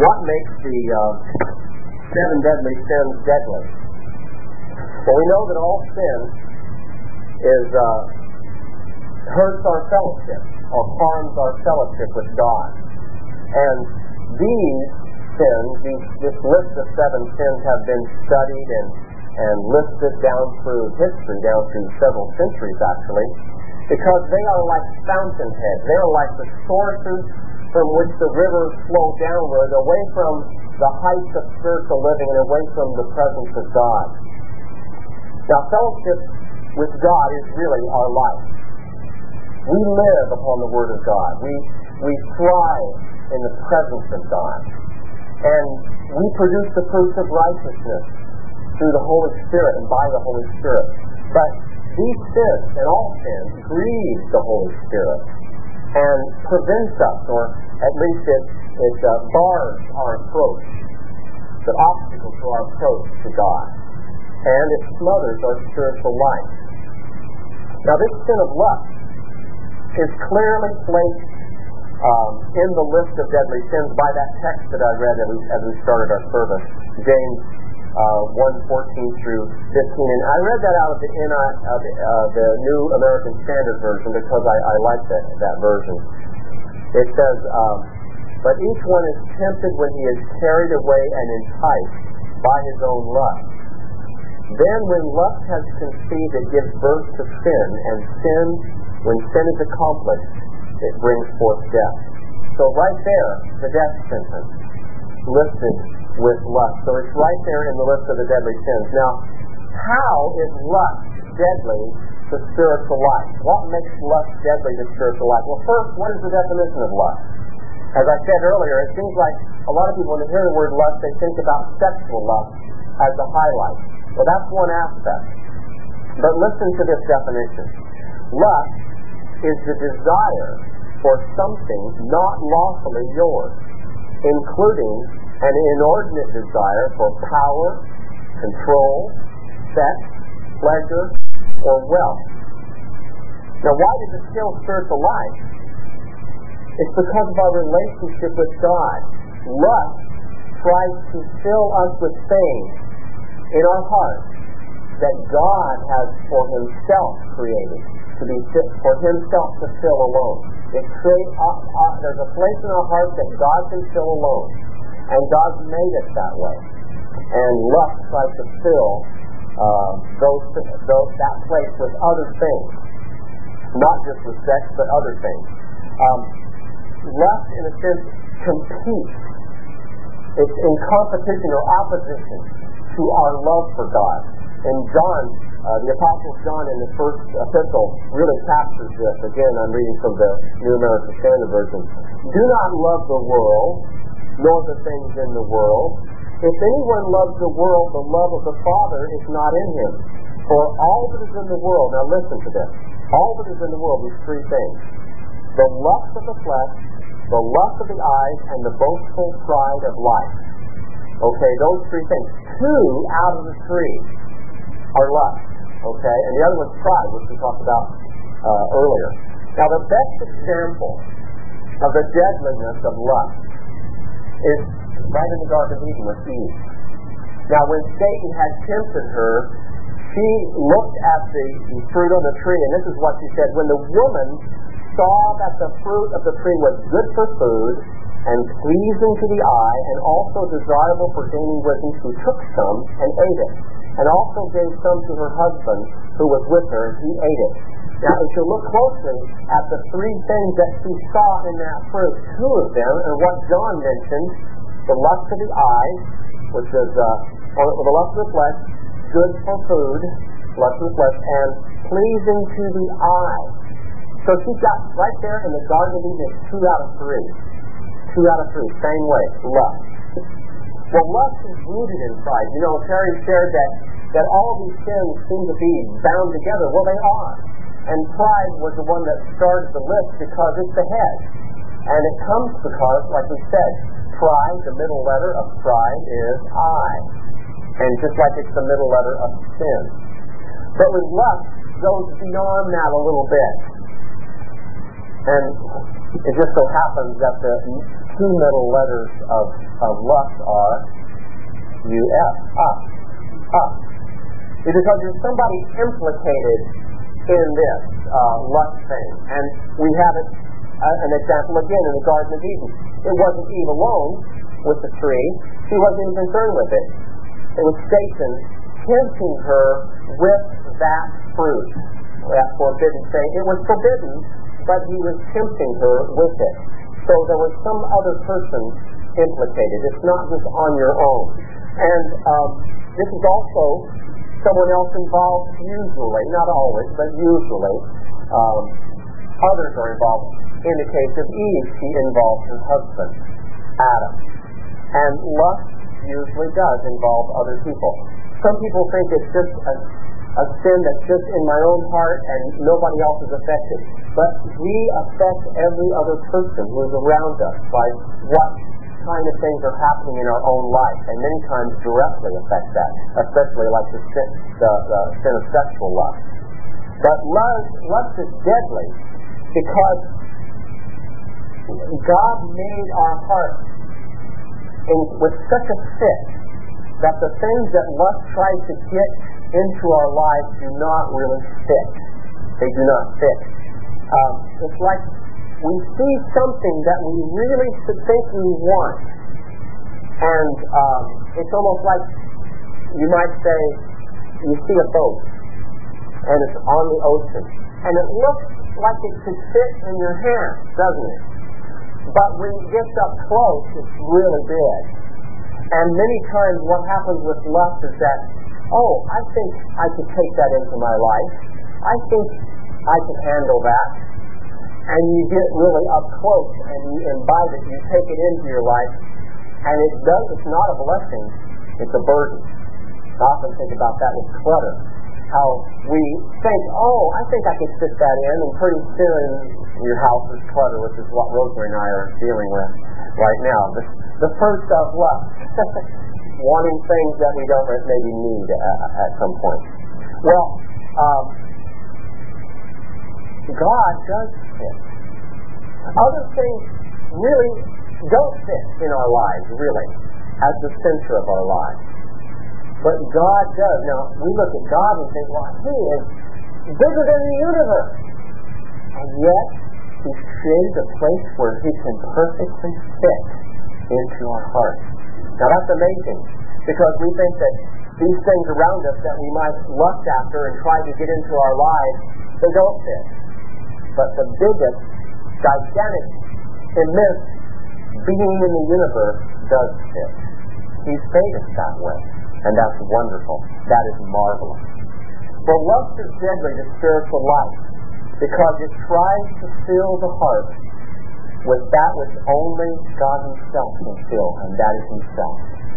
What makes the seven deadly sins deadly? Well, we know that all sin hurts our fellowship or harms our fellowship with God. And these sins, this list of seven sins have been studied and listed down through history, down through several centuries actually, because they are like fountainheads. They are like the sources from which the rivers flow downward, away from the heights of spiritual living and away from the presence of God. Now, fellowship with God is really our life. We live upon the Word of God. We thrive in the presence of God. And we produce the fruits of righteousness through the Holy Spirit and by the Holy Spirit. But these sins, and all sins, grieve the Holy Spirit and prevents us, or at least it bars our approach, the obstacle to our approach to God. And it smothers our spiritual life. Now, this sin of lust is clearly placed in the list of deadly sins by that text that I read as we started our service, James 1:14 through 15. And I read that out of the New American Standard Version because I like that version. It says, "But each one is tempted when he is carried away and enticed by his own lust. Then when lust has conceived, it gives birth to sin, and sin, when sin is accomplished, it brings forth death." So right there, the death sentence listed with lust. So it's right there in the list of the deadly sins. Now, how is lust deadly to spiritual life? What makes lust deadly to spiritual life? Well, first, what is the definition of lust? As I said earlier, it seems like a lot of people, when they hear the word lust, they think about sexual lust as the highlight. Well, that's one aspect. But listen to this definition. Lust is the desire for something not lawfully yours, including an inordinate desire for power, control, sex, pleasure, or wealth. Now, why does it kill spiritual life? It's because of our relationship with God. Lust tries to fill us with things in our hearts that God has for Himself created, to be fit for Himself to fill alone. There's a place in our heart that God can fill alone, and God's made it that way. And lust tries to fill that place with other things, not just with sex, but other things. Lust, in a sense, competes. It's in competition or opposition to our love for God. And John, the Apostle John in the first epistle really captures this. Again, I'm reading from the New American Standard Version. "Do not love the world, nor the things in the world. If anyone loves the world, the love of the Father is not in him. For all that is in the world," now listen to this, all that is in the world is three things: the lust of the flesh, the lust of the eyes, and the boastful pride of life. Okay, those three things. Two out of the three are lust. Okay, and the other one's pride, which we talked about earlier. Now, the best example of the deadliness of lust is right in the Garden of Eden with Eve. Now, when Satan had tempted her, she looked at the fruit on the tree, and this is what she said: "When the woman saw that the fruit of the tree was good for food and pleasing to the eye and also desirable for gaining wisdom, she took some and ate it, and also gave some to her husband who was with her, and he ate it." Now, if you look closely at the three things that she saw in that fruit, two of them are what John mentioned: the lust of the eyes, which is or the lust of the flesh, good for food, lust of the flesh, and pleasing to the eye. So she's got right there in the Garden of Eden, 2 out of 3. 2 out of 3, same way, lust. Well, lust is rooted in pride. You know, Terry shared that all these sins seem to be bound together. Well, they are. And pride was the one that started the list because it's the head. And it comes because, like we said, pride, the middle letter of pride is I. And just like it's the middle letter of sin. But with lust, goes beyond that a little bit. And it just so happens that the two middle letters of lust are U-S, us. It is because there's somebody implicated in this lust thing. And we have an example again in the Garden of Eden. It wasn't Eve alone with the tree. She wasn't even concerned with it. It was Satan tempting her with that fruit, that forbidden thing. It was forbidden, but he was tempting her with it. So there was some other person implicated. It's not just on your own. And this is also someone else involved, usually, not always, but usually. Others are involved. In the case of Eve, she involved her husband, Adam. And lust usually does involve other people. Some people think it's just a sin that's just in my own heart and nobody else is affected. But we affect every other person who's around us by what kind of things are happening in our own life, and many times directly affect that, especially like the sin of sexual lust. But lust is deadly because God made our hearts with such a fit that the things that lust tries to get into our lives do not really fit. They do not fit. It's like we see something that we really think we want, and it's almost like you might say you see a boat and it's on the ocean and it looks like it could fit in your hand, doesn't it? But when it gets up close, it's really big. And many times what happens with lust is that, oh, I think I could take that into my life. I think I can handle that. And you get really up close and you imbibe it, you take it into your life, and it's not a blessing, it's a burden. I often think about that with clutter. How we think, oh, I think I could fit that in, and pretty soon your house is clutter, which is what Rosemary and I are dealing with right now. The first of lust, wanting things that we don't maybe need at some point. Well, God does fit. Other things really don't fit in our lives, really, as the center of our lives. But God does. Now, we look at God and think, well, He is bigger than the universe. And yet, He created a place where He can perfectly fit into our hearts. Now, that's amazing, because we think that these things around us that we might lust after and try to get into our lives, they don't fit. But the biggest, gigantic, immense being in the universe does fit. He's made us that way. And that's wonderful. That is marvelous. Well, lust is deadly to spiritual life because it tries to fill the heart with that which only God Himself can fill, and that is Himself.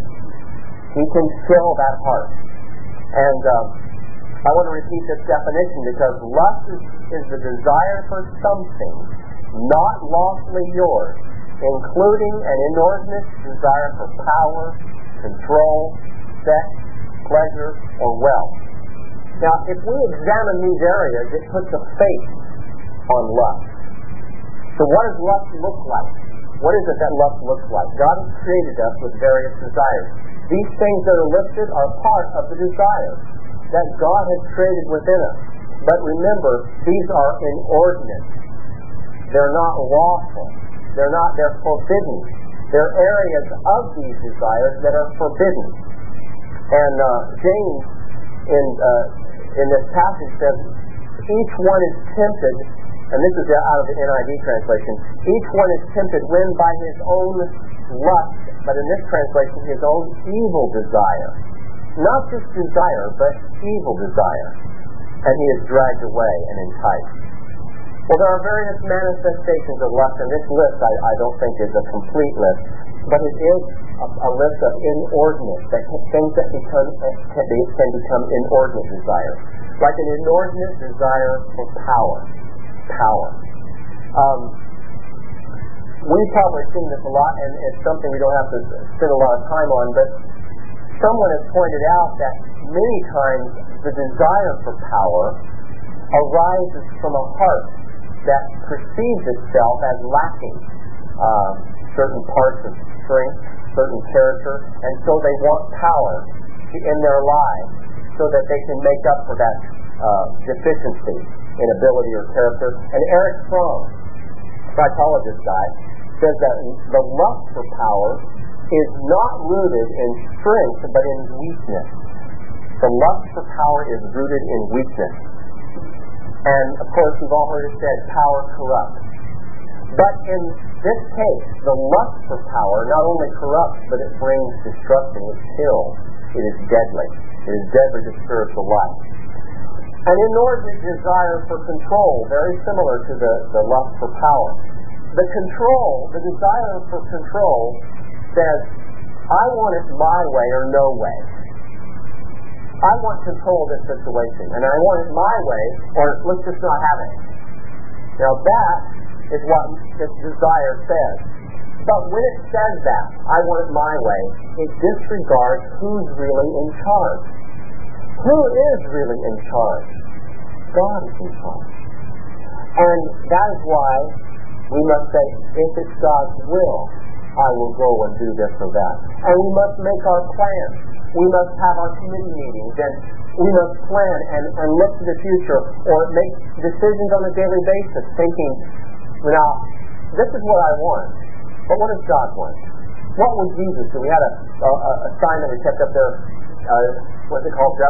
He can fill that heart. And I want to repeat this definition because lust is the desire for something not lawfully yours, including an inordinate desire for power, control, sex, pleasure, or wealth. Now, if we examine these areas, it puts a face on lust. So what does lust look like? What is it that lust looks like? God has created us with various desires. These things that are listed are part of the desires that God has created within us. But remember, these are inordinate. They're not lawful. They're forbidden. They're areas of these desires that are forbidden. And James in this passage says, each one is tempted, and this is out of the NIV translation, each one is tempted when by his own lust, but in this translation, his own evil desire. Not just desire, but evil desire. And he is dragged away and enticed. Well, there are various manifestations of lust, and this list I don't think is a complete list, but it is a list of inordinate, things that can become inordinate desires. Like an inordinate desire for power. We've probably seen this a lot, and it's something we don't have to spend a lot of time on, but someone has pointed out that many times the desire for power arises from a heart that perceives itself as lacking certain parts of strength, certain character, and so they want power in their lives so that they can make up for that deficiency in ability or character. And Eric Fromm, psychologist guy, says that the lust for power is not rooted in strength but in weakness. The lust for power is rooted in weakness. And of course, we've all heard it said, power corrupts. But in this case, the lust for power not only corrupts, but it brings destruction. It kills. It is deadly. It is deadly to spiritual life. An inordinate desire for control, very similar to the lust for power. The desire for control says, I want it my way or no way. I want control of this situation, and I want it my way, or let's just not have it. Now that is what this desire says. But when it says that, I want it my way, it disregards who's really in charge. Who is really in charge? God is in charge. And that is why we must say, if it's God's will, I will go and do this or that. And we must make our plans. We must have our committee meetings, and we must plan and look to the future, or make decisions on a daily basis, thinking, now, this is what I want, but what does God want? What would Jesus do? We had a sign that we kept up there, what's it called,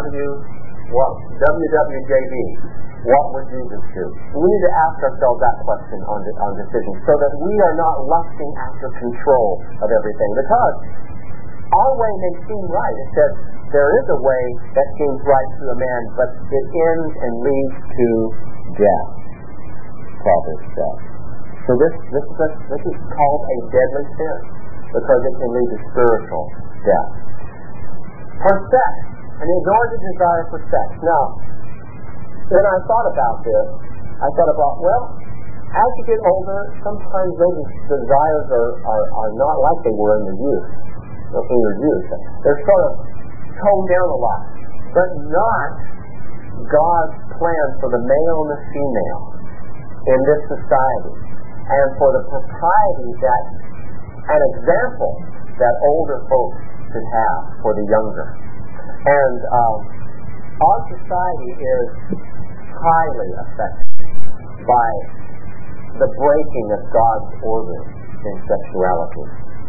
WWJD. What would Jesus do? We need to ask ourselves that question on decisions, so that we are not lusting after control of everything. Because our way may seem right. It says there is a way that seems right to a man, but it ends and leads to death. Proverbs says. So this is called a deadly sin, because it can lead to spiritual death. For sex, an inordinate desire for sex. Now, when I thought about this, I thought about, well, as you get older, sometimes those desires are not like they were in the youth. In your youth, they're sort of toned down a lot, but not God's plan for the male and the female in this society, and for the propriety that an example that older folks should have for the younger. And our society is highly affected by the breaking of God's order in sexuality.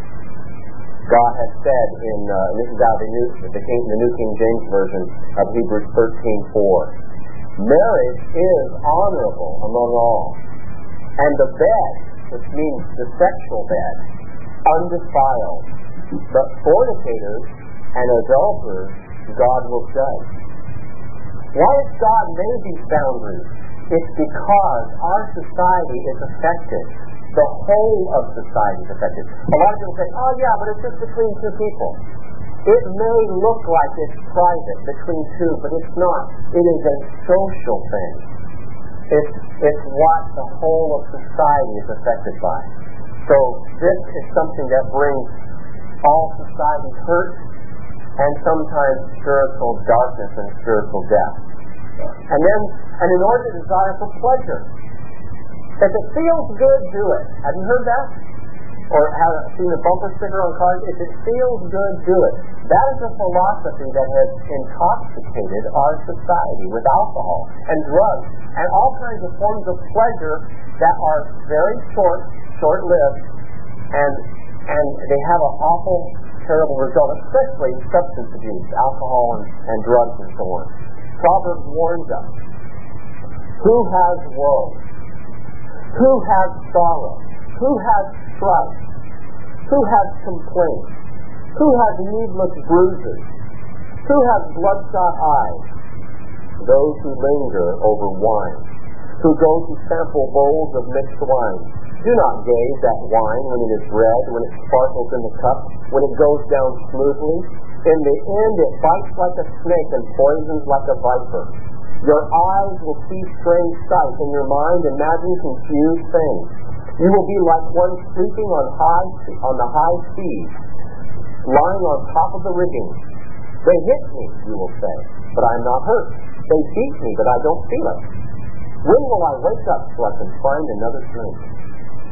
God has said in, this is out of the New King James Version of Hebrews 13:4, marriage is honorable among all, and the bed, which means the sexual bed, undefiled, but fornicators and adulterers God will judge. Why has God made these boundaries? It's because our society is affected. The whole of society is affected. A lot of people say, oh yeah, but it's just between two people. It may look like it's private between two, but it's not. It is a social thing. It's what the whole of society is affected by. So this is something that brings all society hurt and sometimes spiritual darkness and spiritual death. And then an inordinate desire for pleasure. If it feels good, do it. Have you heard that? Or have seen the bumper sticker on cars? If it feels good, do it. That is a philosophy that has intoxicated our society with alcohol and drugs and all kinds of forms of pleasure that are very short-lived, and they have an awful, terrible result, especially substance abuse, alcohol and drugs and so on. Proverbs warns us. Who has woe? Who has sorrow? Who has strife? Who has complaint? Who has needless bruises? Who has bloodshot eyes? Those who linger over wine, who go to sample bowls of mixed wine. Do not gaze at wine when it is red, when it sparkles in the cup, when it goes down smoothly. In the end it bites like a snake and poisons like a viper. Your eyes will see strange sights, and your mind imagine confused things. You will be like one sleeping on the high seas, lying on top of the rigging. They hit me, you will say, but I am not hurt. They beat me, but I don't feel it. When will I wake up so I can find another drink?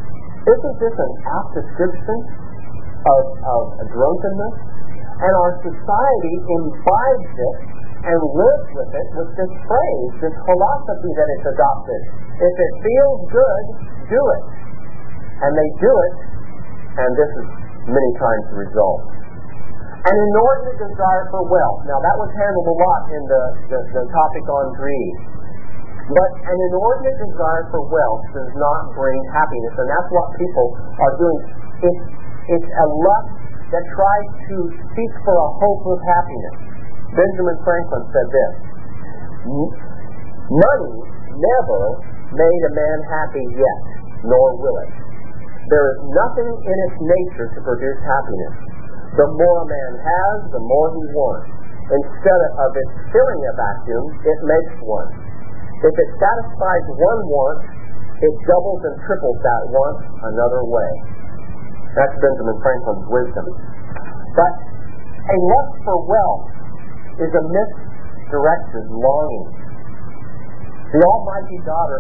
Isn't this an apt description of drunkenness? And our society imbibes it and lives with it with this phrase, this philosophy that it's adopted. If it feels good, do it. And they do it, and this is many times the result. An inordinate desire for wealth. Now that was handled a lot in the topic on greed. But an inordinate desire for wealth does not bring happiness, and that's what people are doing. It's a lust that tries to seek for a hope of happiness. Benjamin Franklin said this: money never made a man happy yet, nor will it. There is nothing in its nature to produce happiness. The more a man has, the more he wants. Instead of it filling a vacuum, it makes one. If it satisfies one want, it doubles and triples that want another way. That's Benjamin Franklin's wisdom. But a lust for wealth is a misdirected longing. The almighty dollar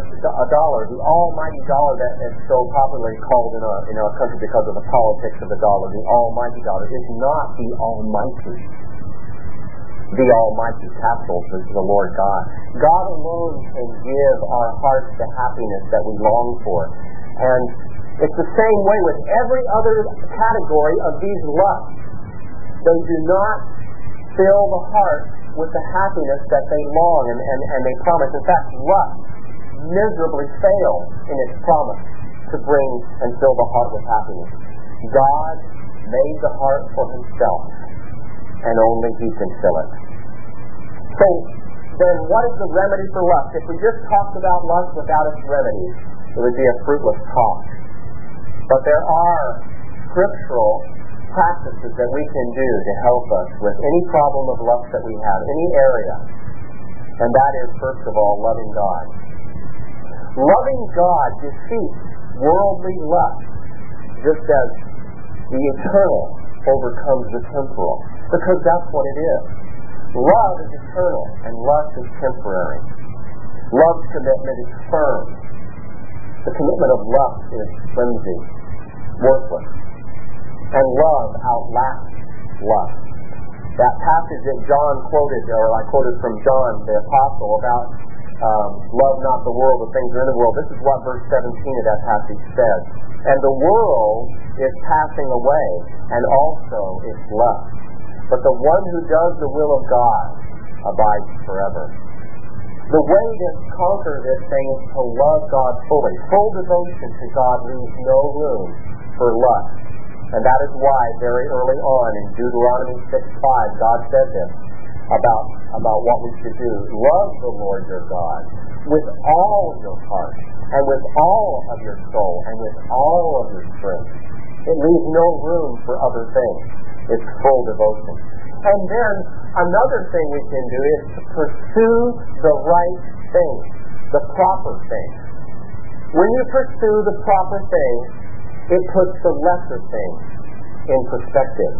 that is so popularly called in our country because of the politics of the dollar, the almighty dollar, is not the almighty. The almighty, capitals, is the Lord God. God alone can give our hearts the happiness that we long for. And it's the same way with every other category of these lusts. They do not fill the heart with the happiness that they long and they promise. In fact, lust miserably fails in its promise to bring and fill the heart with happiness. God made the heart for himself, and only he can fill it. So, then what is the remedy for lust? If we just talked about lust without its remedies, it would be a fruitless talk. But there are scriptural practices that we can do to help us with any problem of lust that we have, any area. And that is, first of all, loving God. Loving God defeats worldly lust, just as the eternal overcomes the temporal, because that's what it is. Love is eternal, and lust is temporary. Love's commitment is firm. The commitment of lust is flimsy, worthless. And love outlasts lust. That passage that John quoted, or I quoted from John the Apostle, about love not the world, the things are in the world. This is what verse 17 of that passage says. And the world is passing away, and also its lust. But the one who does the will of God abides forever. The way to conquer this thing is to love God fully. Full devotion to God leaves no room for lust. And that is why very early on in Deuteronomy 6:5, God said this about what we should do. Love the Lord your God with all your heart, and with all of your soul, and with all of your strength. It leaves no room for other things. It's full devotion. And then another thing we can do is to pursue the right thing, the proper thing. When you pursue the proper thing, it puts the lesser thing in perspective.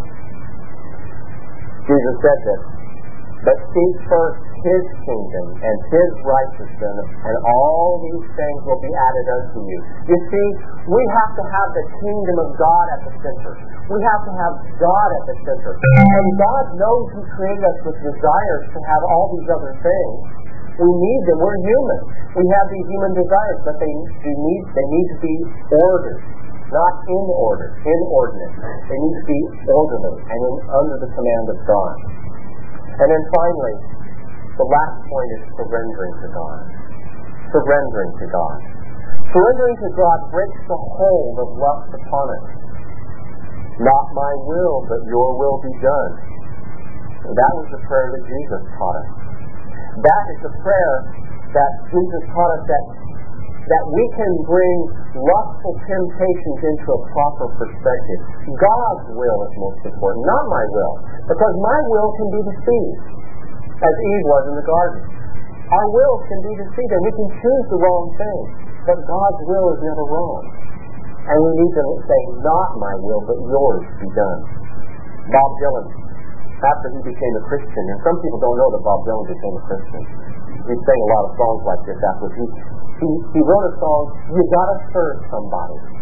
Jesus said this, but seek first his kingdom and his righteousness, and all these things will be added unto you. You see, we have to have the kingdom of God at the center. We have to have God at the center. And God knows he created us with desires to have all these other things. We need them. We're human. We have these human desires, but they need to be ordered. Not in order, inordinate. They need to be orderly and under the command of God. And then finally, the last point is surrendering to God. Surrendering to God. Surrendering to God breaks the hold of lust upon us. Not my will, but your will be done. That was the prayer that Jesus taught us. That is the prayer that Jesus taught us, that we can bring lustful temptations into a proper perspective. God's will is most important, not my will. Because my will can be deceived, as Eve was in the garden. Our will can be deceived, and we can choose the wrong thing. But God's will is never wrong. And we need to say, not my will, but yours be done. Bob Dylan, after he became a Christian, and some people don't know that Bob Dylan became a Christian. He sang a lot of songs like this afterwards. He wrote a song, you gotta serve somebody.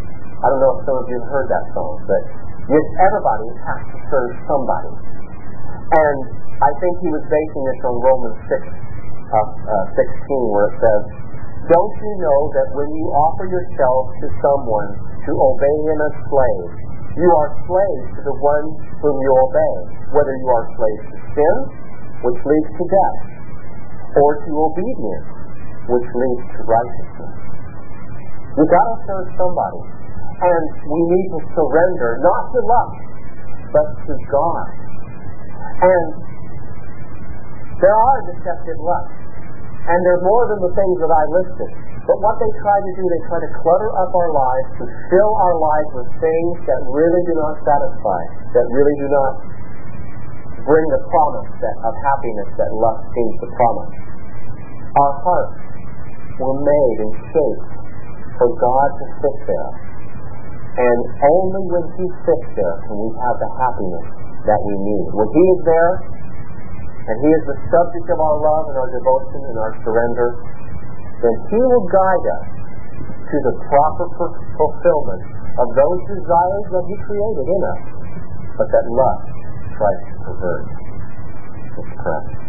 I don't know if some of you have heard that song, but yes, everybody has to serve somebody. And I think he was basing this on Romans 6:16, where it says, "Don't you know that when you offer yourself to someone to obey him as slaves, you are slaves to the one whom you obey, whether you are slaves to sin, which leads to death, or to obedience, which leads to righteousness." You've got to serve somebody. And we need to surrender, not to lust, but to God. And there are deceptive lusts. And there are more than the things that I listed. But what they try to do, they try to clutter up our lives, to fill our lives with things that really do not satisfy, that really do not bring the promise of happiness that lust seems to promise. Our hearts were made and shaped for God to sit there. And only when He sits there can we have the happiness that we need. When He is there, and He is the subject of our love and our devotion and our surrender, then He will guide us to the proper fulfillment of those desires that He created in us, but that lust tries to pervert. Let's pray.